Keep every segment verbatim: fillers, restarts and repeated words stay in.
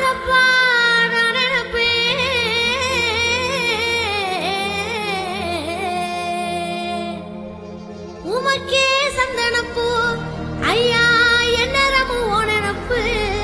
உமக்கே சந்தனப்பூ ஐயா என்னரமு ஓனனப்பு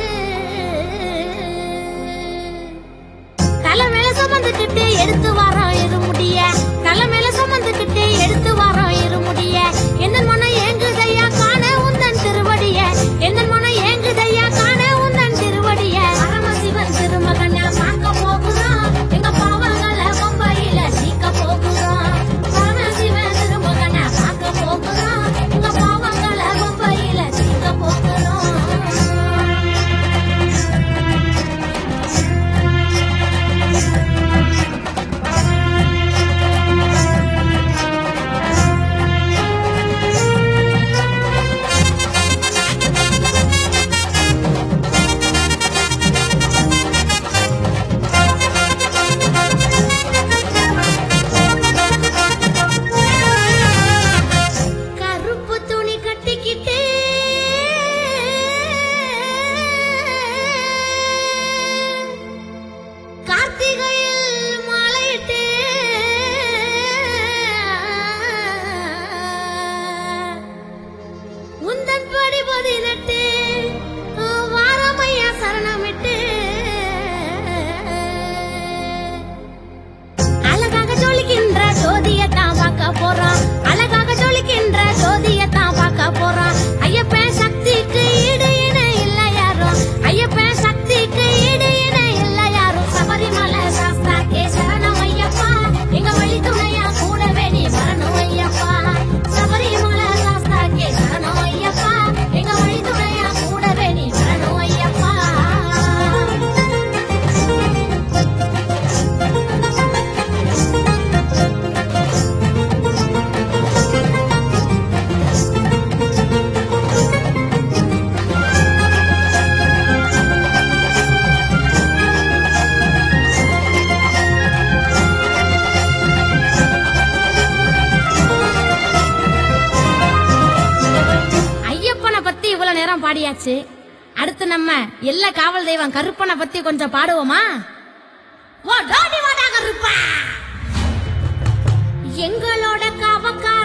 தலை மேல சுமந்துக்கிட்டே எடுத்து வாரோம் இருமுடிய தலை மேல சுமந்துக்கிட்டே எடுத்து வாரோம் இருமுடிய என்ன மனம் ஏங்குதையா காண உந்தன் திருவடிய என்ன மனம் ஏங்குதையா காண உந்தன் திருவடிய பரமசிவன் திருமகனை பார்க்க போகிறோம் எங்க பாவங்களை பம்பையில சீக்க போகிறோம் பரமசிவன் திருமகனை பார்க்க போகிறோம் எங்க பாவங்களை பம்பையில சீக்க போகிறோம் கருப்பு துணி கட்டிக்கிட்டு கார்த்திகையில் மாலையிட்டு உந்தன் படி பதினெட்டு வாரமையா சரணமிட்டு அழகாக ஜொலிக்கின்ற ஜோதியத்தான் பார்க்க போறோம் அழகாக ஜொலிக்கின்ற ஜோதியத்தான் பார்க்க போறோம் ஐயப்பன் சக்திக்கு ஈடு இணை இல்ல யாரும் ஐயப்பன் சக்திக்கு ஈடு இணை இல்ல யாரும் சபரிமலை சாஸ்தாக்கே சரணம் ஐயப்பா எங்க வழி துணையா கூடவே நீ வரணும் ஐயப்பா சபரிமலை சாஸ்தாக்கே சரணம் ஐயப்பா எங்க வழி துணையா கூடவே நீ வரணும் ஐயப்பா ஐயப்பனை பத்தி இவ்வளவு நேரம் பாடியாச்சு. அடுத்து நம்ம எல்லா காவல் தெய்வம் கருப்பனை பத்தி கொஞ்சம் பாடுவோமா? ஓ டோடி வாடா கருப்பா, எங்களோட காவக்கா